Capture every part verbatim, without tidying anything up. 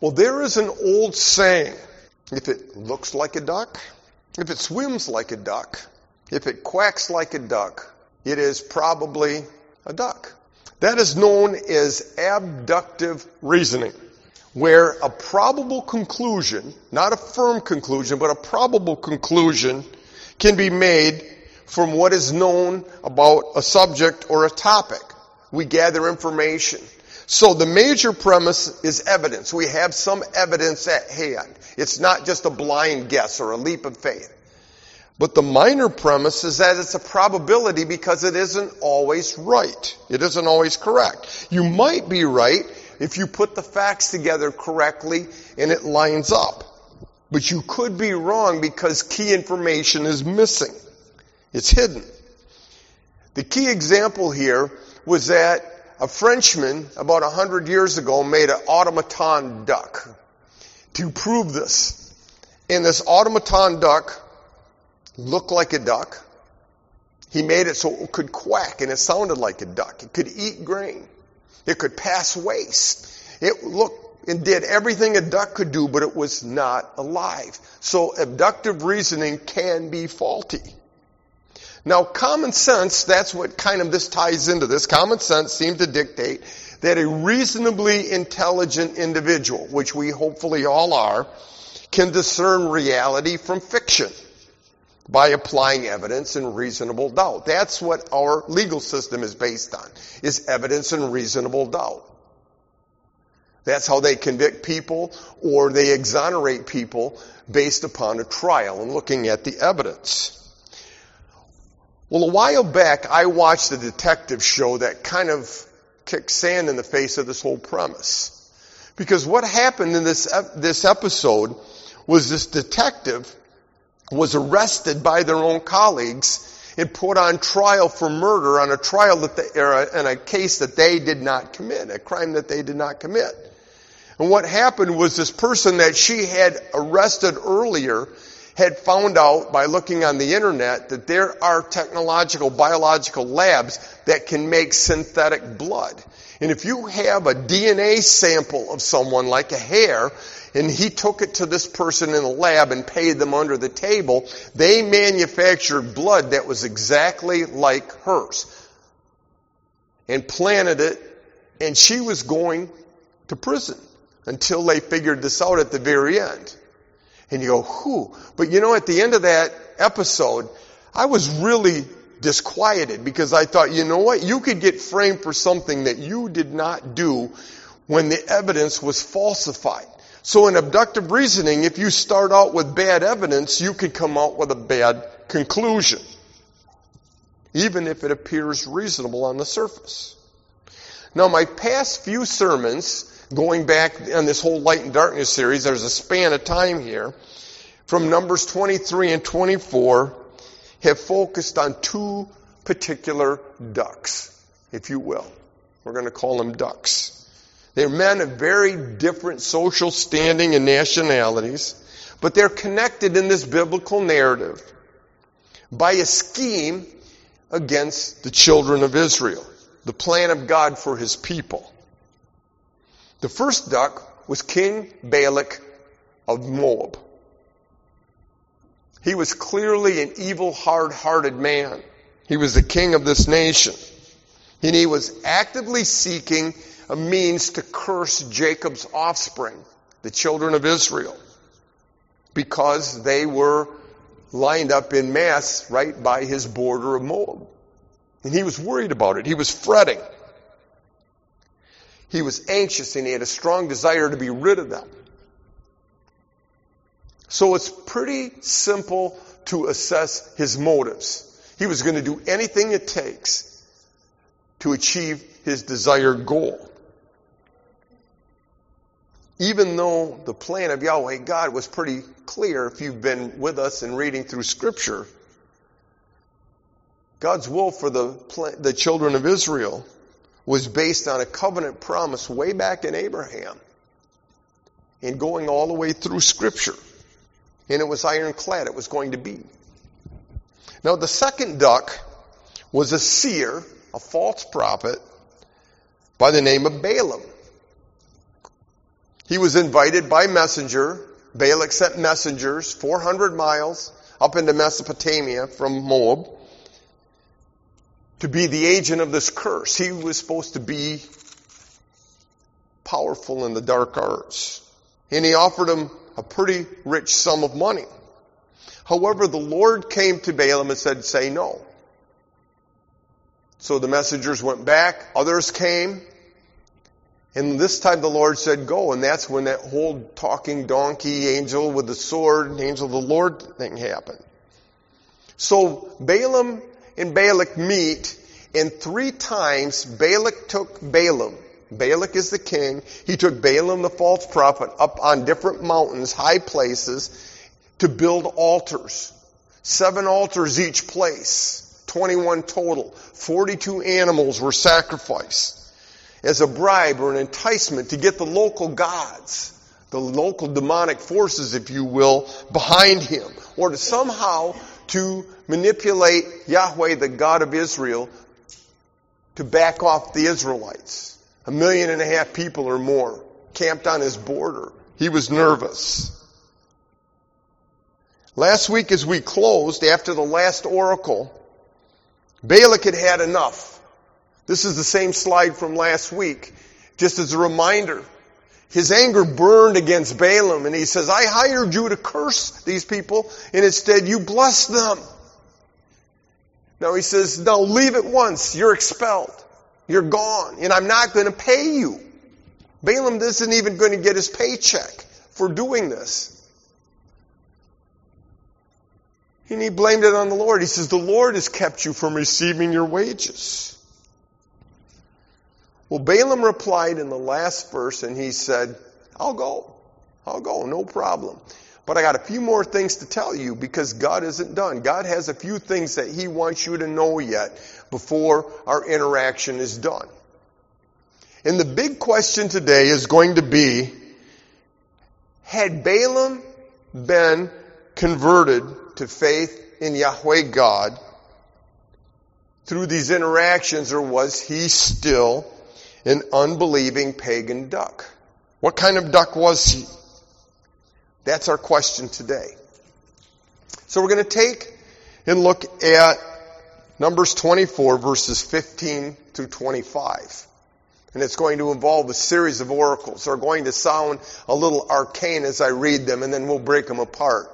Well, there is an old saying, if it looks like a duck, if it swims like a duck, if it quacks like a duck, it is probably a duck. That is known as abductive reasoning, where a probable conclusion, not a firm conclusion, but a probable conclusion can be made from what is known about a subject or a topic. We gather information. So the major premise is evidence. We have some evidence at hand. It's not just a blind guess or a leap of faith. But the minor premise is that it's a probability because it isn't always right. It isn't always correct. You might be right if you put the facts together correctly and it lines up. But you could be wrong because key information is missing. It's hidden. The key example here was that a Frenchman about a hundred years ago made an automaton duck to prove this. And this automaton duck looked like a duck. He made it so it could quack and it sounded like a duck. It could eat grain. It could pass waste. It looked and did everything a duck could do, but it was not alive. So abductive reasoning can be faulty. Now, common sense, that's what kind of this ties into this. Common sense seems to dictate that a reasonably intelligent individual, which we hopefully all are, can discern reality from fiction by applying evidence and reasonable doubt. That's what our legal system is based on, is evidence and reasonable doubt. That's how they convict people or they exonerate people based upon a trial and looking at the evidence. Well, a while back, I watched a detective show that kind of kicked sand in the face of this whole premise. Because what happened in this this episode was this detective was arrested by their own colleagues and put on trial for murder on a trial that they, or in a case that they did not commit, a crime that they did not commit. And what happened was this person that she had arrested earlier had found out by looking on the internet that there are technological, biological labs that can make synthetic blood. And if you have a D N A sample of someone, like a hair, and he took it to this person in a lab and paid them under the table, they manufactured blood that was exactly like hers and planted it, and she was going to prison until they figured this out at the very end. And you go, whew. But you know, at the end of that episode, I was really disquieted because I thought, you know what? You could get framed for something that you did not do when the evidence was falsified. So in abductive reasoning, if you start out with bad evidence, you could come out with a bad conclusion, even if it appears reasonable on the surface. Now, my past few sermons, going back on this whole light and darkness series, there's a span of time here, from Numbers twenty-three and twenty-four, have focused on two particular ducks, if you will. We're going to call them ducks. They're men of very different social standing and nationalities, but they're connected in this biblical narrative by a scheme against the children of Israel, the plan of God for His people. The first duck was King Balak of Moab. He was clearly an evil, hard-hearted man. He was the king of this nation. And he was actively seeking a means to curse Jacob's offspring, the children of Israel, because they were lined up in mass right by his border of Moab. And he was worried about it. He was fretting. He was anxious and he had a strong desire to be rid of them. So it's pretty simple to assess his motives. He was going to do anything it takes to achieve his desired goal. Even though the plan of Yahweh God was pretty clear, if you've been with us and reading through Scripture, God's will for the the children of Israel was based on a covenant promise way back in Abraham and going all the way through Scripture. And it was ironclad. It was going to be. Now, the second duck was a seer, a false prophet, by the name of Balaam. He was invited by messenger. Balak sent messengers four hundred miles up into Mesopotamia from Moab to be the agent of this curse. He was supposed to be powerful in the dark arts. And he offered him a pretty rich sum of money. However, the Lord came to Balaam and said, say no. So the messengers went back, others came, and this time the Lord said go, and that's when that whole talking donkey, angel with the sword, angel of the Lord thing happened. So Balaam and Balak meet, and three times Balak took Balaam. Balak is the king. He took Balaam the false prophet up on different mountains, high places, to build altars. Seven altars each place. twenty-one total. forty-two animals were sacrificed as a bribe or an enticement to get the local gods, the local demonic forces, if you will, behind him. Or to somehow to manipulate Yahweh, the God of Israel, to back off the Israelites. A million and a half people or more camped on his border. He was nervous. Last week as we closed, after the last oracle, Balak had had enough. This is the same slide from last week. Just as a reminder, his anger burned against Balaam, and he says, I hired you to curse these people, and instead you bless them. Now he says, no, leave at once. You're expelled. You're gone, and I'm not going to pay you. Balaam isn't even going to get his paycheck for doing this. And he blamed it on the Lord. He says, the Lord has kept you from receiving your wages. Well, Balaam replied in the last verse, and he said, I'll go. I'll go, no problem. But I got a few more things to tell you because God isn't done. God has a few things that he wants you to know yet before our interaction is done. And the big question today is going to be, had Balaam been converted to faith in Yahweh God through these interactions, or was he still an unbelieving pagan duck? What kind of duck was he? That's our question today. So we're going to take and look at Numbers twenty-four, verses fifteen through twenty-five. And it's going to involve a series of oracles. They're going to sound a little arcane as I read them, and then we'll break them apart.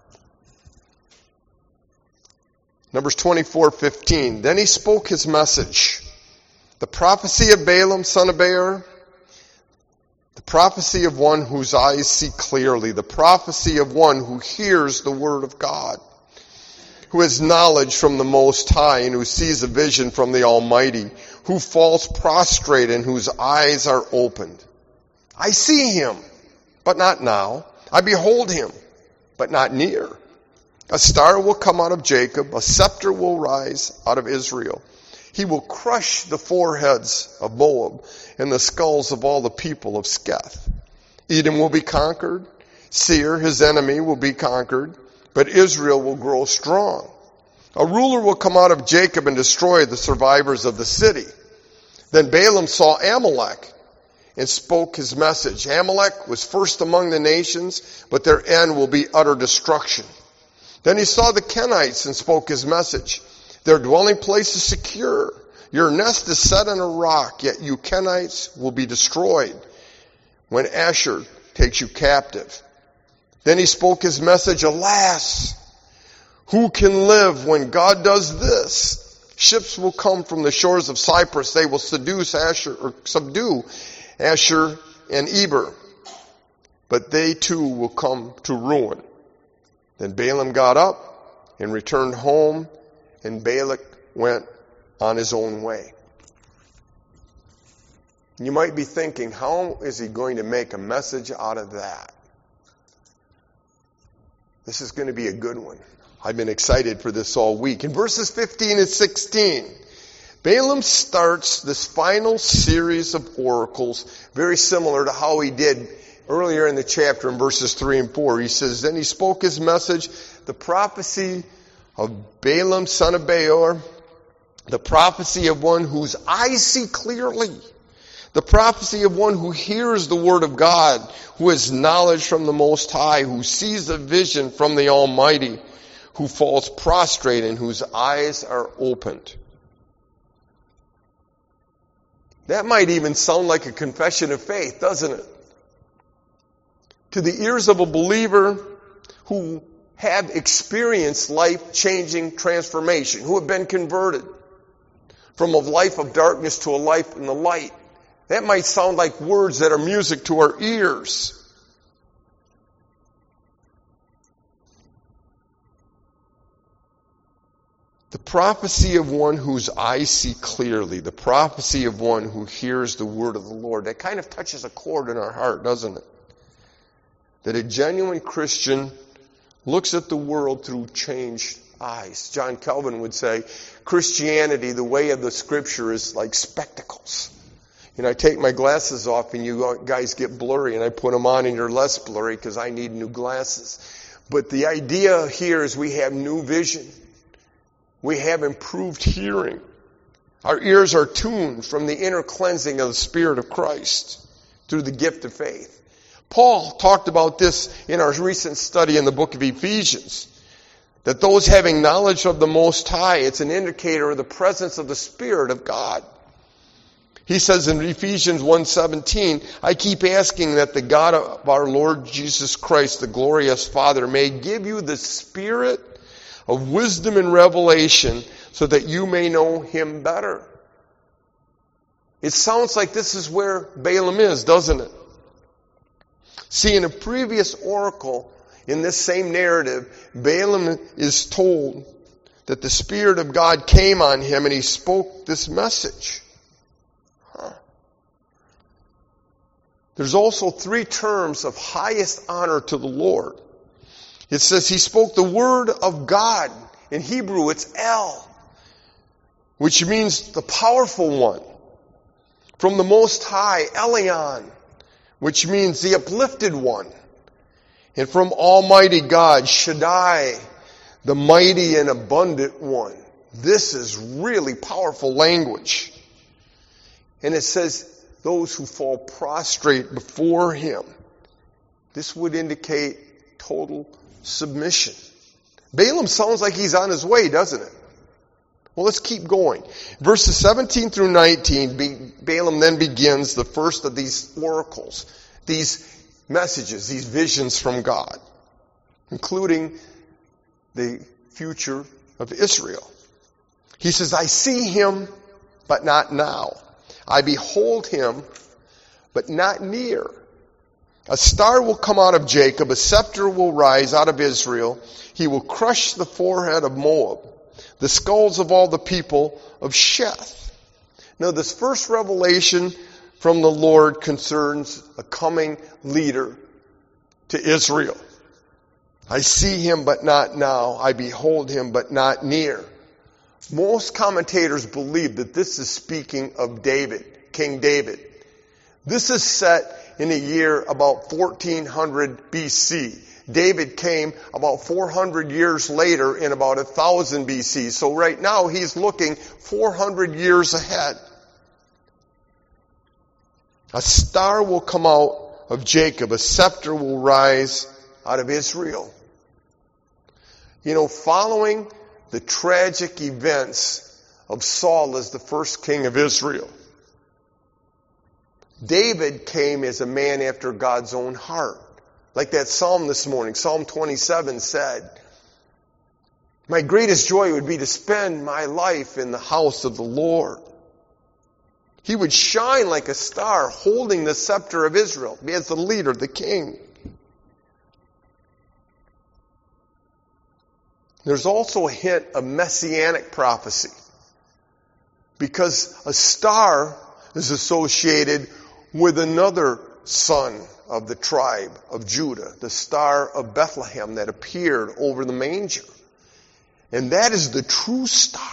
Numbers twenty-four fifteen. Then he spoke his message. The prophecy of Balaam, son of Beor, the prophecy of one whose eyes see clearly, the prophecy of one who hears the word of God, who has knowledge from the Most High and who sees a vision from the Almighty, who falls prostrate and whose eyes are opened. I see him, but not now. I behold him, but not near. A star will come out of Jacob, a scepter will rise out of Israel. He will crush the foreheads of Moab and the skulls of all the people of Sketh. Edom will be conquered. Seir, his enemy, will be conquered. But Israel will grow strong. A ruler will come out of Jacob and destroy the survivors of the city. Then Balaam saw Amalek and spoke his message. Amalek was first among the nations, but their end will be utter destruction. Then he saw the Kenites and spoke his message. Their dwelling place is secure. Your nest is set on a rock, yet you Kenites will be destroyed when Asher takes you captive. Then he spoke his message, alas, who can live when God does this? Ships will come from the shores of Cyprus. They will seduce Asher, or subdue Asher and Eber. But they too will come to ruin. Then Balaam got up and returned home, and Balak went on his own way. You might be thinking, how is he going to make a message out of that? This is going to be a good one. I've been excited for this all week. In verses fifteen and sixteen, Balaam starts this final series of oracles, very similar to how he did earlier in the chapter in verses three and four. He says, then he spoke his message, the prophecy of Balaam, son of Beor, the prophecy of one whose eyes see clearly, The prophecy of one who hears the word of God, who has knowledge from the Most High, who sees a vision from the Almighty, who falls prostrate and whose eyes are opened. That might even sound like a confession of faith, doesn't it? To the ears of a believer who have experienced life-changing transformation, who have been converted from a life of darkness to a life in the light. That might sound like words that are music to our ears. The prophecy of one whose eyes see clearly, the prophecy of one who hears the word of the Lord, that kind of touches a chord in our heart, doesn't it? That a genuine Christian looks at the world through changed eyes. John Calvin would say, Christianity, the way of the Scripture, is like spectacles. You know, I take my glasses off and you guys get blurry, and I put them on and you're less blurry because I need new glasses. But the idea here is we have new vision. We have improved hearing. Our ears are tuned from the inner cleansing of the Spirit of Christ through the gift of faith. Paul talked about this in our recent study in the book of Ephesians. That those having knowledge of the Most High, it's an indicator of the presence of the Spirit of God. He says in Ephesians one seventeen, I keep asking that the God of our Lord Jesus Christ, the glorious Father, may give you the spirit of wisdom and revelation so that you may know Him better. It sounds like this is where Balaam is, doesn't it? See, in a previous oracle, in this same narrative, Balaam is told that the Spirit of God came on him and he spoke this message. Huh. There's also three terms of highest honor to the Lord. It says he spoke the word of God. In Hebrew, it's El, which means the powerful one. From the Most High, Elion, which means the uplifted one. And from Almighty God, Shaddai, the mighty and abundant one. This is really powerful language. And it says, those who fall prostrate before Him. This would indicate total submission. Balaam sounds like he's on his way, doesn't it? Well, let's keep going. Verses seventeen through nineteen, Balaam then begins the first of these oracles, these messages, these visions from God, including the future of Israel. He says, I see him, but not now. I behold him, but not near. A star will come out of Jacob, a scepter will rise out of Israel. He will crush the forehead of Moab, the skulls of all the people of Sheth. Now, this first revelation from the Lord concerns a coming leader to Israel. I see him, but not now. I behold him, but not near. Most commentators believe that this is speaking of David, King David. This is set in a year about fourteen hundred B C. David came about four hundred years later in about one thousand B C. So right now he's looking four hundred years ahead. A star will come out of Jacob. A scepter will rise out of Israel. You know, following the tragic events of Saul as the first king of Israel, David came as a man after God's own heart. Like that psalm this morning, Psalm twenty-seven said, my greatest joy would be to spend my life in the house of the Lord. He would shine like a star holding the scepter of Israel as the leader, the king. There's also a hint of messianic prophecy, because a star is associated with another son of the tribe of Judah, the star of Bethlehem that appeared over the manger. And that is the true star.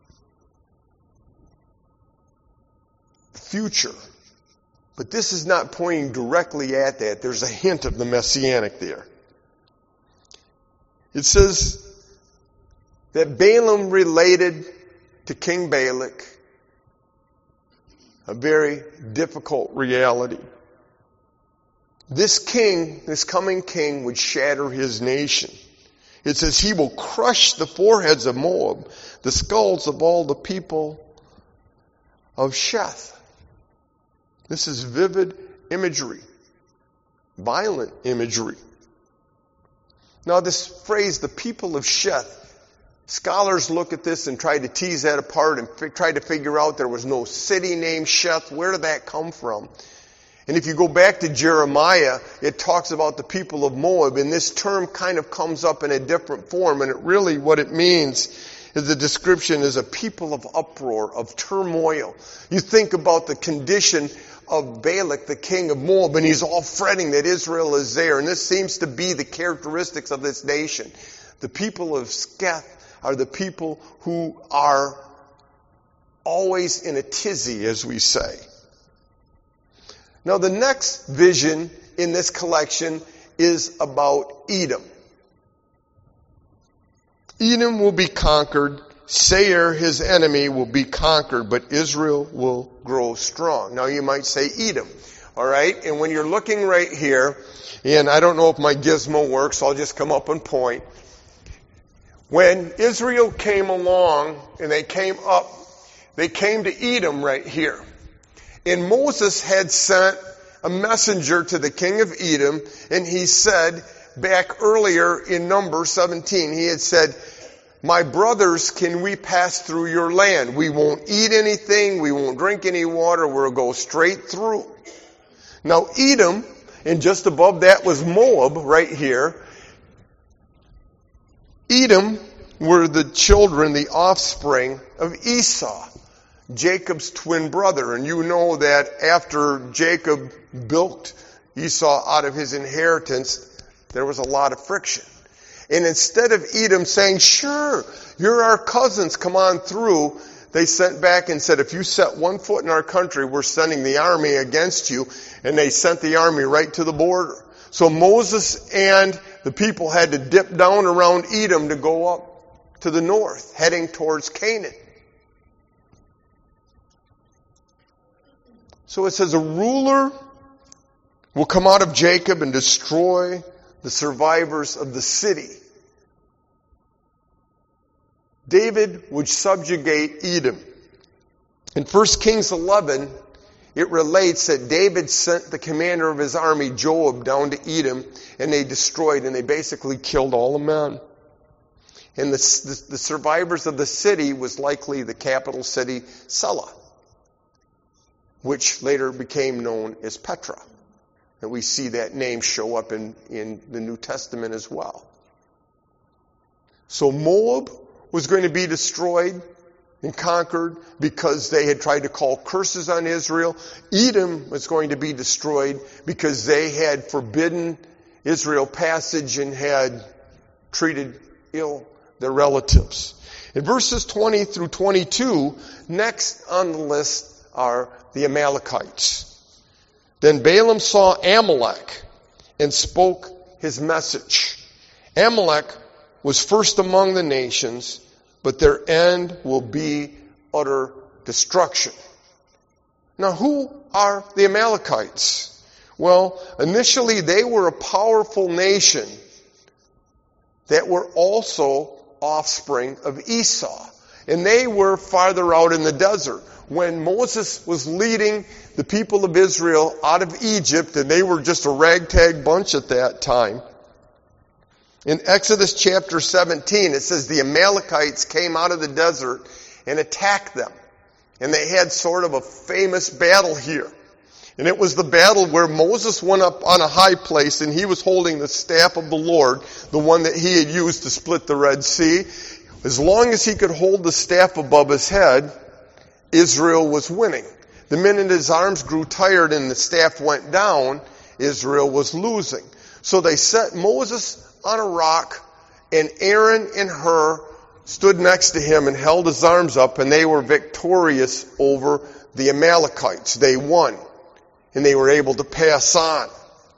The future. But this is not pointing directly at that. There's a hint of the messianic there. It says that Balaam related to King Balak a very difficult reality. This king, this coming king, would shatter his nation. It says he will crush the foreheads of Moab, the skulls of all the people of Sheth. This is vivid imagery, violent imagery. Now this phrase, the people of Sheth, scholars look at this and try to tease that apart and f- try to figure out there was no city named Sheth. Where did that come from? And if you go back to Jeremiah, it talks about the people of Moab, and this term kind of comes up in a different form, and it really, what it means is the description is a people of uproar, of turmoil. You think about the condition of Balak, the king of Moab, and he's all fretting that Israel is there, and this seems to be the characteristics of this nation. The people of Sheth are the people who are always in a tizzy, as we say. Now the next vision in this collection is about Edom. Edom will be conquered. Seir, his enemy, will be conquered, but Israel will grow strong. Now you might say Edom. All right? And when you're looking right here, and I don't know if my gizmo works, so I'll just come up and point. When Israel came along and they came up, they came to Edom right here. And Moses had sent a messenger to the king of Edom, and he said, back earlier in Numbers seventeen, he had said, my brothers, can we pass through your land? We won't eat anything, we won't drink any water, we'll go straight through. Now Edom, and just above that was Moab right here. Edom were the children, the offspring of Esau, Jacob's twin brother. And you know that after Jacob bilked Esau out of his inheritance, there was a lot of friction. And instead of Edom saying, sure, you're our cousins, come on through, they sent back and said, if you set one foot in our country, we're sending the army against you. And they sent the army right to the border. So Moses and the people had to dip down around Edom to go up to the north, heading towards Canaan. So it says a ruler will come out of Jacob and destroy the survivors of the city. David would subjugate Edom. In First Kings eleven, it relates that David sent the commander of his army, Joab, down to Edom, and they destroyed, and they basically killed all the men. And the, the, the survivors of the city was likely the capital city, Selah, which later became known as Petra. And we see that name show up in, in the New Testament as well. So Moab was going to be destroyed and conquered because they had tried to call curses on Israel. Edom was going to be destroyed because they had forbidden Israel passage and had treated ill their relatives. In verses twenty through twenty-two, next on the list are the Amalekites. Then Balaam saw Amalek and spoke his message. Amalek was first among the nations, but their end will be utter destruction. Now, who are the Amalekites? Well, initially they were a powerful nation that were also offspring of Esau. And they were farther out in the desert. When Moses was leading the people of Israel out of Egypt, and they were just a ragtag bunch at that time, in Exodus chapter seventeen, it says the Amalekites came out of the desert and attacked them. And they had sort of a famous battle here. And it was the battle where Moses went up on a high place and he was holding the staff of the Lord, the one that he had used to split the Red Sea. As long as he could hold the staff above his head, Israel was winning. The minute his arms grew tired and the staff went down, Israel was losing. So they set Moses on a rock, and Aaron and Hur stood next to him and held his arms up, and they were victorious over the Amalekites. They won, and they were able to pass on.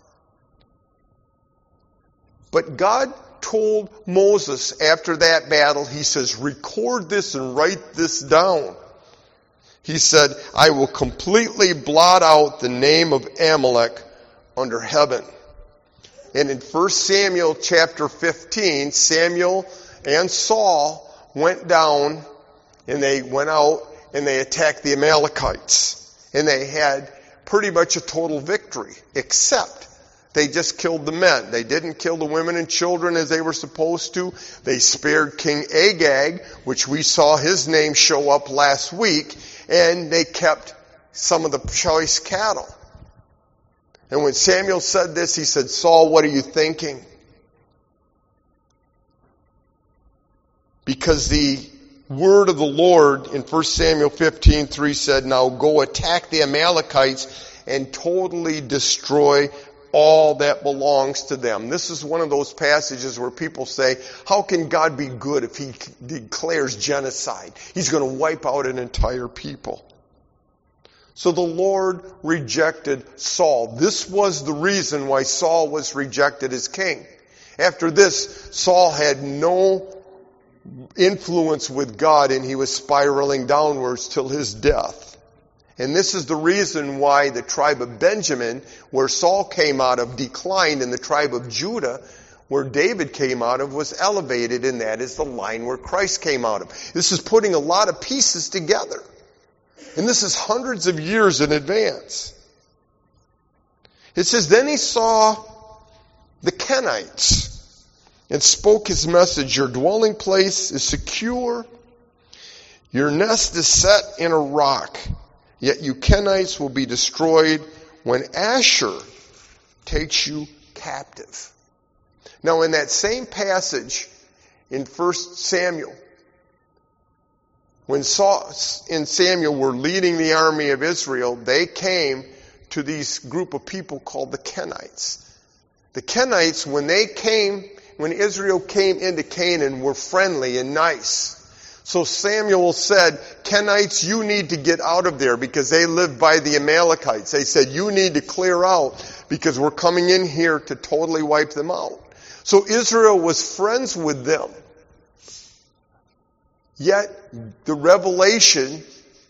But God told Moses after that battle, he says, record this and write this down. He said, I will completely blot out the name of Amalek under heaven. And in First Samuel chapter fifteen, Samuel and Saul went down and they went out and they attacked the Amalekites. And they had pretty much a total victory, except they just killed the men. They didn't kill the women and children as they were supposed to. They spared King Agag, which we saw his name show up last week, and they kept some of the choice cattle. And when Samuel said this, he said, Saul, what are you thinking? Because the word of the Lord in First Samuel fifteen three said, now go attack the Amalekites and totally destroy all that belongs to them. This is one of those passages where people say, how can God be good if he declares genocide? He's going to wipe out an entire people. So the Lord rejected Saul. This was the reason why Saul was rejected as king. After this, Saul had no influence with God and he was spiraling downwards till his death. And this is the reason why the tribe of Benjamin, where Saul came out of, declined, and the tribe of Judah, where David came out of, was elevated, and that is the line where Christ came out of. This is putting a lot of pieces together. And this is hundreds of years in advance. It says, then he saw the Kenites and spoke his message. Your dwelling place is secure. Your nest is set in a rock. Yet you Kenites will be destroyed when Asher takes you captive. Now in that same passage in First Samuel, when Saul and Samuel were leading the army of Israel, they came to these group of people called the Kenites. The Kenites, when they came, when Israel came into Canaan, were friendly and nice. So Samuel said, Kenites, you need to get out of there because they lived by the Amalekites. They said, you need to clear out because we're coming in here to totally wipe them out. So Israel was friends with them. Yet the revelation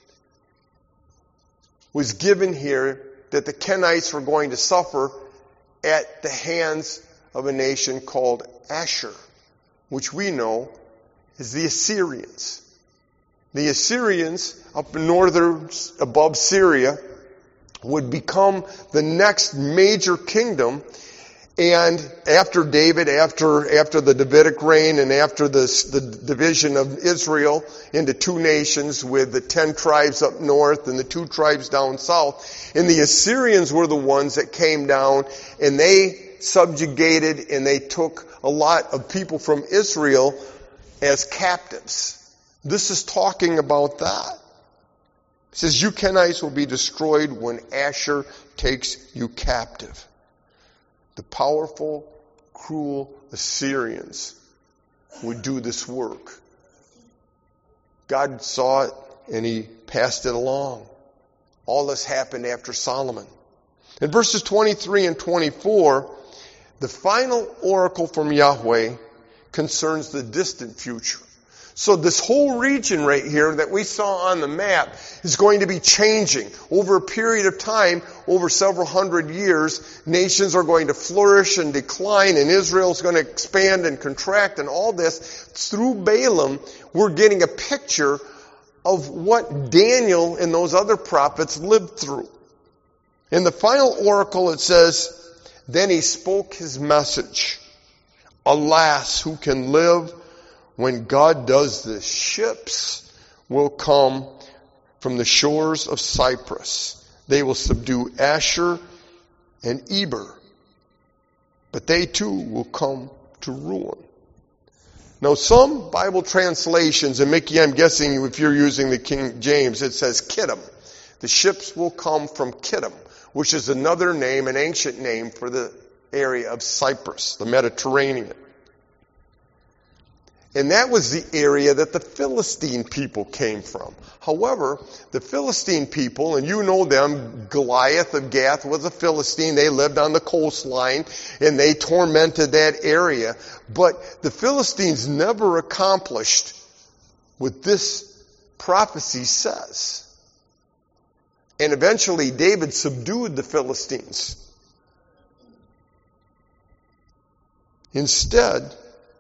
was given here that the Kenites were going to suffer at the hands of a nation called Asher, which we know is the Assyrians. The Assyrians, up northern above Syria, would become the next major kingdom. And after David, after after the Davidic reign, and after this, the division of Israel into two nations with the ten tribes up north and the two tribes down south, and the Assyrians were the ones that came down and they subjugated and they took a lot of people from Israel as captives. This is talking about that. It says, you Kenites will be destroyed when Asher takes you captive. The powerful, cruel Assyrians would do this work. God saw it and he passed it along. All this happened after Solomon. In verses twenty-three and twenty-four, the final oracle from Yahweh concerns the distant future. So this whole region right here that we saw on the map is going to be changing. Over a period of time, over several hundred years, nations are going to flourish and decline, and Israel is going to expand and contract, and all this. Through Balaam, we're getting a picture of what Daniel and those other prophets lived through. In the final oracle it says, then he spoke his message. Alas, who can live when God does this? Ships will come from the shores of Cyprus. They will subdue Asher and Eber. But they too will come to ruin. Now some Bible translations, and Mickey, I'm guessing if you're using the King James, it says Kittim. The ships will come from Kittim, which is another name, an ancient name for the area of Cyprus, the Mediterranean. And that was the area that the Philistine people came from. However, the Philistine people, and you know them, Goliath of Gath was a Philistine. They lived on the coastline, and they tormented that area. But the Philistines never accomplished what this prophecy says. And eventually David subdued the Philistines. Instead,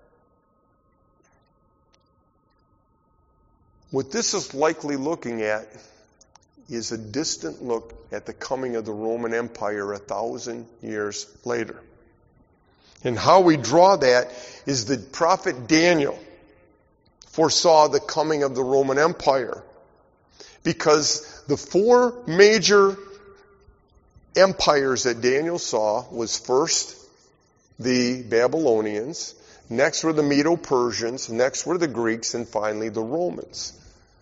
what this is likely looking at is a distant look at the coming of the Roman Empire a thousand years later. And how we draw that is the prophet Daniel foresaw the coming of the Roman Empire. Because the four major empires that Daniel saw was first the Babylonians, next were the Medo-Persians, next were the Greeks, and finally the Romans.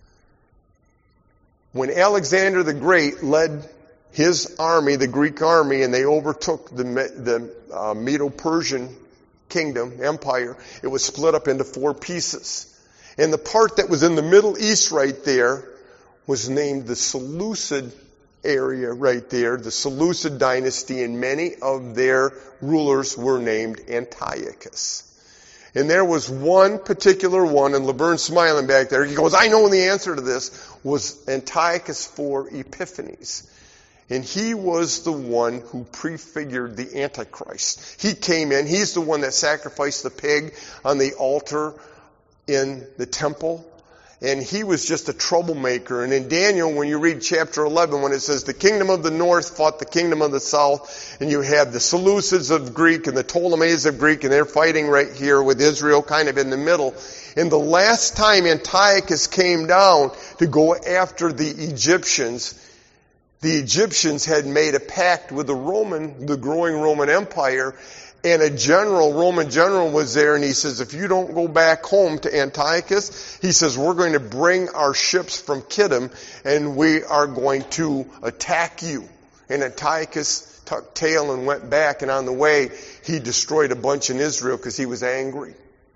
When Alexander the Great led his army, the Greek army, and they overtook the, the uh, Medo-Persian kingdom, empire, it was split up into four pieces. And the part that was in the Middle East right there was named the Seleucid area right there, the Seleucid dynasty, and many of their rulers were named Antiochus. And there was one particular one, and Laverne's smiling back there. He goes, I know the answer to this, was Antiochus four Epiphanes. And he was the one who prefigured the Antichrist. He came in, he's the one that sacrificed the pig on the altar in the temple. And he was just a troublemaker. And in Daniel, when you read chapter eleven, when it says the kingdom of the north fought the kingdom of the south, and you have the Seleucids of Greek and the Ptolemies of Greek, and they're fighting right here with Israel kind of in the middle. And the last time Antiochus came down to go after the Egyptians, the Egyptians had made a pact with the Roman, the growing Roman Empire, and a general, Roman general was there, and he says, if you don't go back home to Antiochus, he says, we're going to bring our ships from Kittim, and we are going to attack you. And Antiochus tucked tail and went back, and on the way, he destroyed a bunch in Israel because he was angry.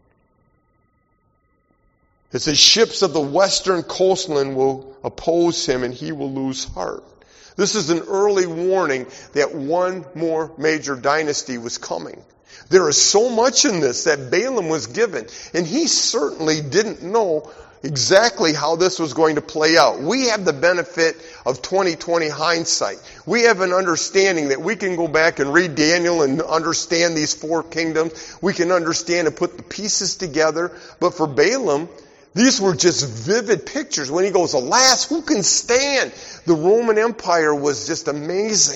It says, ships of the western coastland will oppose him, and he will lose heart. This is an early warning that one more major dynasty was coming. There is so much in this that Balaam was given, and he certainly didn't know exactly how this was going to play out. We have the benefit of twenty twenty hindsight. We have an understanding that we can go back and read Daniel and understand these four kingdoms. We can understand and put the pieces together. But for Balaam, these were just vivid pictures. When he goes, alas, who can stand? The Roman Empire was just amazing.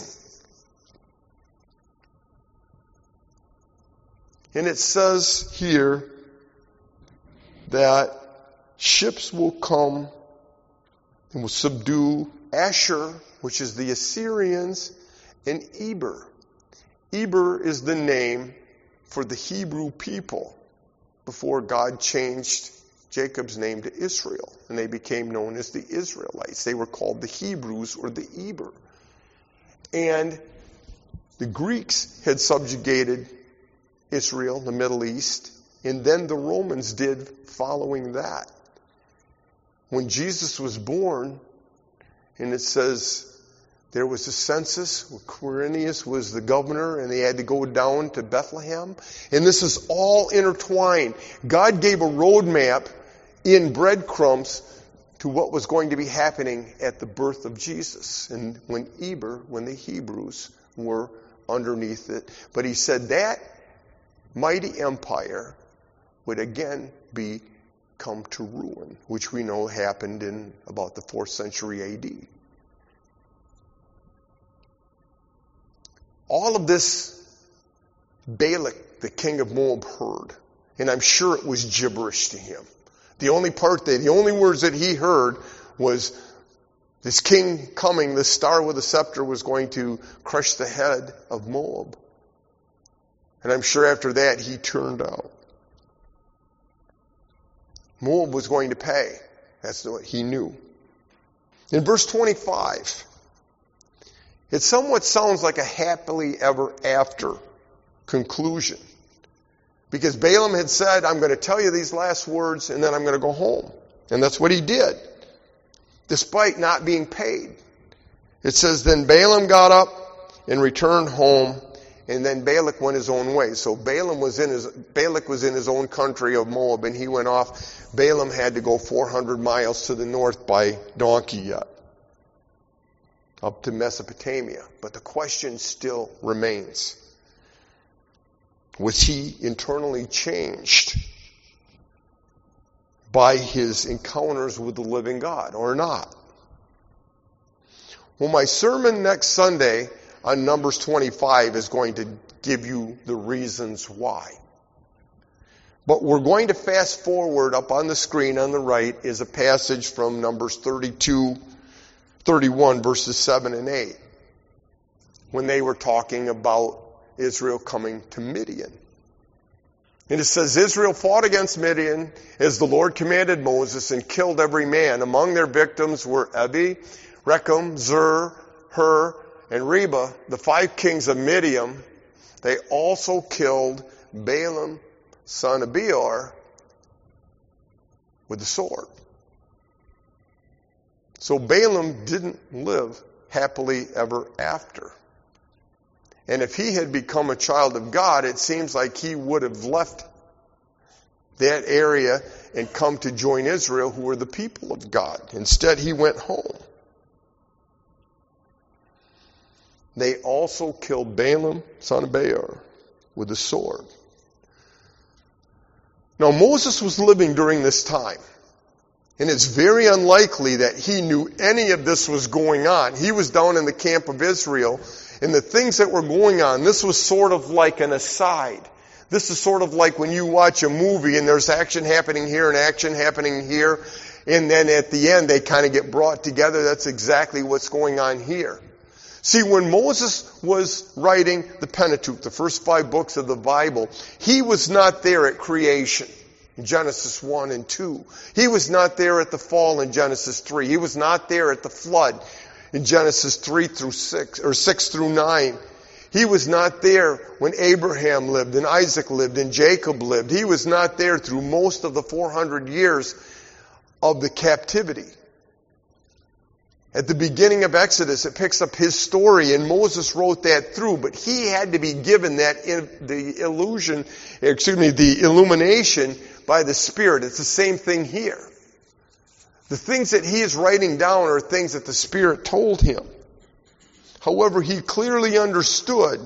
And it says here that ships will come and will subdue Ashur, which is the Assyrians, and Eber. Eber is the name for the Hebrew people before God changed Jacob's name to Israel, and they became known as the Israelites. They were called the Hebrews or the Eber. And the Greeks had subjugated Israel, the Middle East, and then the Romans did following that. When Jesus was born, and it says there was a census, where Quirinius was the governor, and they had to go down to Bethlehem. And this is all intertwined. God gave a roadmap in breadcrumbs to what was going to be happening at the birth of Jesus. And when Eber, when the Hebrews were underneath it. But he said that mighty empire would again be come to ruin, which we know happened in about the fourth century A D. All of this Balak, the king of Moab, heard. And I'm sure it was gibberish to him. The only part that, the only words that he heard was this king coming, the star with a scepter was going to crush the head of Moab. And I'm sure after that he turned out. Moab was going to pay. That's what he knew. In verse twenty-five, it somewhat sounds like a happily ever after conclusion. Because Balaam had said, I'm going to tell you these last words and then I'm going to go home. And that's what he did, despite not being paid. It says, then Balaam got up and returned home, and then Balak went his own way. So Balaam was in his, Balak was in his own country of Moab, and he went off. Balaam had to go four hundred miles to the north by donkey yet. up to Mesopotamia. But the question still remains. Was he internally changed by his encounters with the living God or not? Well, my sermon next Sunday on Numbers twenty-five is going to give you the reasons why. But we're going to fast forward. Up on the screen on the right is a passage from Numbers thirty-two, thirty-one, verses seven and eight, when they were talking about Israel coming to Midian. And it says, Israel fought against Midian as the Lord commanded Moses and killed every man. Among their victims were Ebi, Rechem, Zur, Hur, and Reba, the five kings of Midian. They also killed Balaam, son of Beor, with the sword. So Balaam didn't live happily ever after. And if he had become a child of God, it seems like he would have left that area and come to join Israel, who were the people of God. Instead, he went home. They also killed Balaam, son of Beor, with the sword. Now, Moses was living during this time. And it's very unlikely that he knew any of this was going on. He was down in the camp of Israel. And the things that were going on, this was sort of like an aside. This is sort of like when you watch a movie and there's action happening here and action happening here. And then at the end they kind of get brought together. That's exactly what's going on here. See, when Moses was writing the Pentateuch, the first five books of the Bible, he was not there at creation. In Genesis one and two. He was not there at the fall in Genesis three. He was not there at the flood in Genesis three through six, or six through nine. He was not there when Abraham lived and Isaac lived and Jacob lived. He was not there through most of the four hundred years of the captivity. At the beginning of Exodus, it picks up his story, and Moses wrote that through, but he had to be given that, the illusion, excuse me, the illumination by the Spirit. It's the same thing here. The things that he is writing down are things that the Spirit told him. However, he clearly understood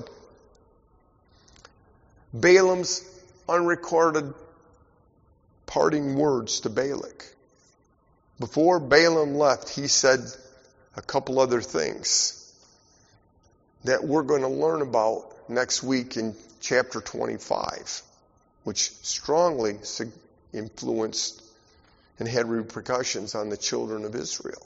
Balaam's unrecorded parting words to Balak. Before Balaam left, he said a couple other things that we're going to learn about next week in chapter twenty-five, which strongly influenced and had repercussions on the children of Israel.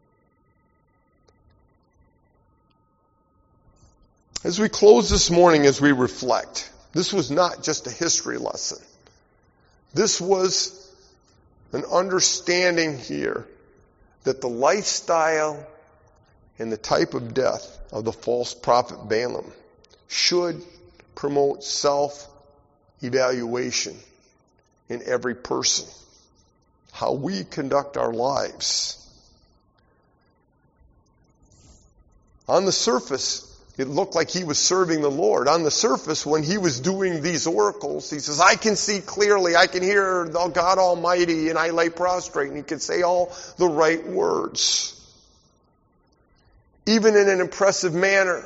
As we close this morning, as we reflect, this was not just a history lesson. This was an understanding here that the lifestyle and the type of death of the false prophet Balaam should promote self-evaluation in every person. How we conduct our lives. On the surface, it looked like he was serving the Lord. On the surface, when he was doing these oracles, he says, I can see clearly, I can hear God Almighty, and I lay prostrate, and he could say all the right words. Even in an impressive manner.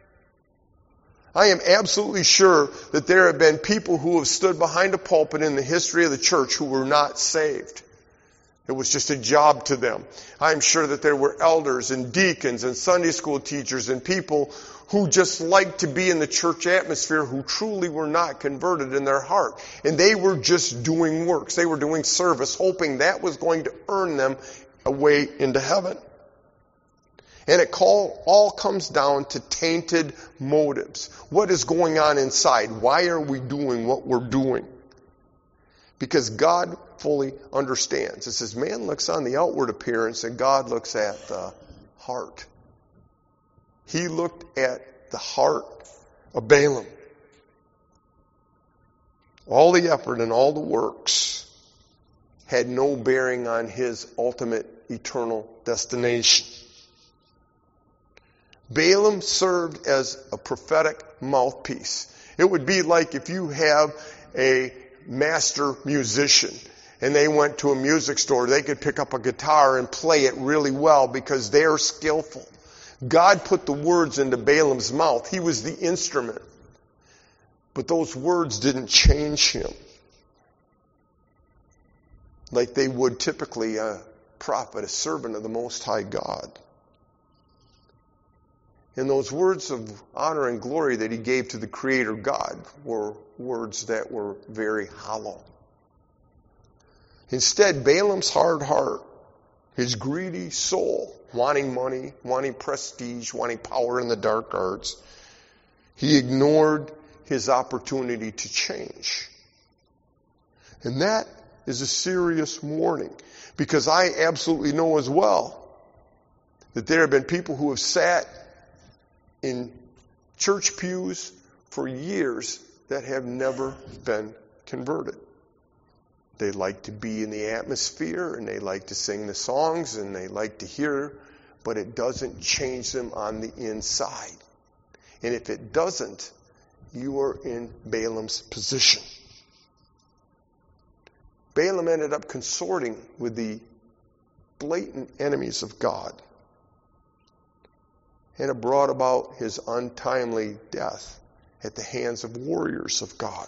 I am absolutely sure that there have been people who have stood behind a pulpit in the history of the church who were not saved. It was just a job to them. I'm sure that there were elders and deacons and Sunday school teachers and people who just liked to be in the church atmosphere who truly were not converted in their heart. And they were just doing works. They were doing service, hoping that was going to earn them a way into heaven. And it all, all comes down to tainted motives. What is going on inside? Why are we doing what we're doing? Because God fully understands. It says man looks on the outward appearance and God looks at the heart. He looked at the heart of Balaam. All the effort and all the works had no bearing on his ultimate eternal destination. Balaam served as a prophetic mouthpiece. It would be like if you have a master musician and they went to a music store, they could pick up a guitar and play it really well because they're skillful. God put the words into Balaam's mouth. He was the instrument. But those words didn't change him like they would typically a prophet, a servant of the Most High God. And those words of honor and glory that he gave to the Creator God were words that were very hollow. Instead, Balaam's hard heart, his greedy soul, wanting money, wanting prestige, wanting power in the dark arts, he ignored his opportunity to change. And that is a serious warning, because I absolutely know as well that there have been people who have sat in church pews for years that have never been converted. They like to be in the atmosphere, and they like to sing the songs, and they like to hear, but it doesn't change them on the inside. And if it doesn't, you are in Balaam's position. Balaam ended up consorting with the blatant enemies of God, and it brought about his untimely death at the hands of warriors of God.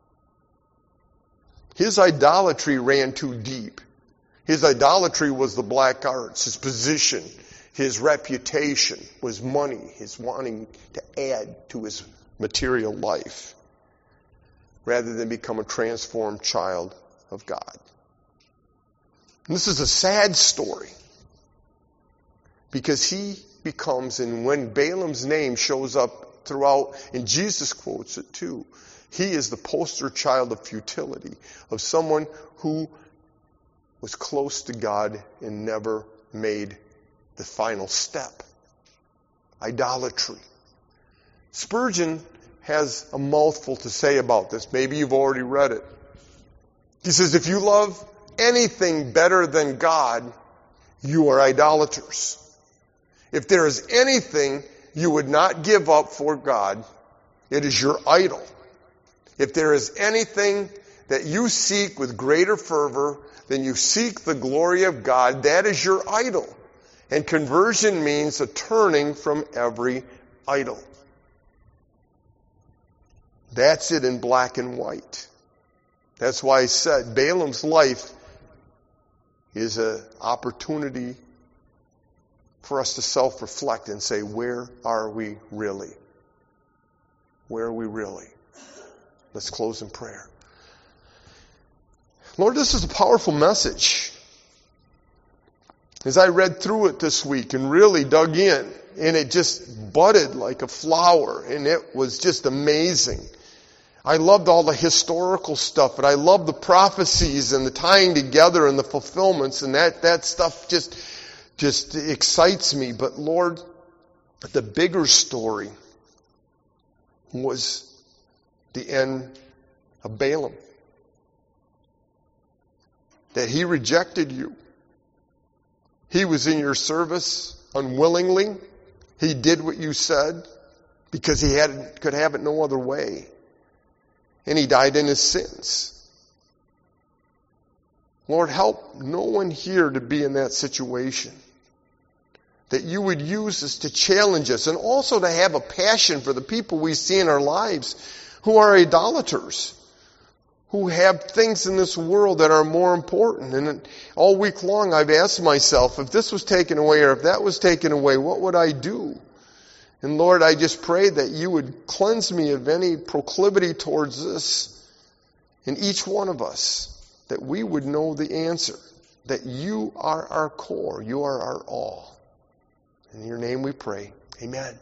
His idolatry ran too deep. His idolatry was the black arts, his position, his reputation was money, his wanting to add to his material life, rather than become a transformed child of God. And this is a sad story, because he becomes, and when Balaam's name shows up throughout, and Jesus quotes it too, he is the poster child of futility, of someone who was close to God and never made the final step. Idolatry. Spurgeon has a mouthful to say about this. Maybe you've already read it. He says, if you love anything better than God, you are idolaters. If there is anything you would not give up for God, it is your idol. If there is anything that you seek with greater fervor than you seek the glory of God, that is your idol. And conversion means a turning from every idol. That's it in black and white. That's why I said Balaam's life is an opportunity for us to self-reflect and say, where are we really? Where are we really? Let's close in prayer. Lord, this is a powerful message. As I read through it this week and really dug in, and it just budded like a flower, and it was just amazing. I loved all the historical stuff, and I loved the prophecies and the tying together and the fulfillments, and that, that stuff just, just excites me. But Lord, the bigger story was the end of Balaam. That he rejected you. He was in your service unwillingly. He did what you said because he had, could have it no other way. And he died in his sins. Lord, help no one here to be in that situation. That you would use us to challenge us, and also to have a passion for the people we see in our lives who are idolaters, who have things in this world that are more important. And all week long I've asked myself, if this was taken away or if that was taken away, what would I do? And Lord, I just pray that you would cleanse me of any proclivity towards this in each one of us, that we would know the answer, that you are our core, you are our all. In your name we pray. Amen.